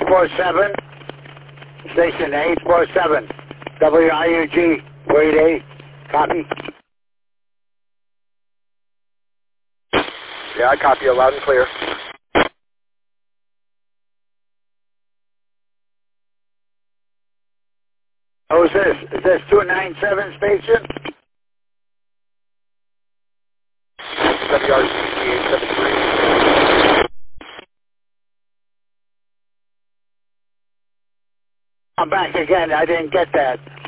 847. Station 847. WIUG. Wait 8. Copy. Yeah, I copy you loud and clear. Who's this? Is this 297 station? WRC 873. I'm back again. I didn't get that.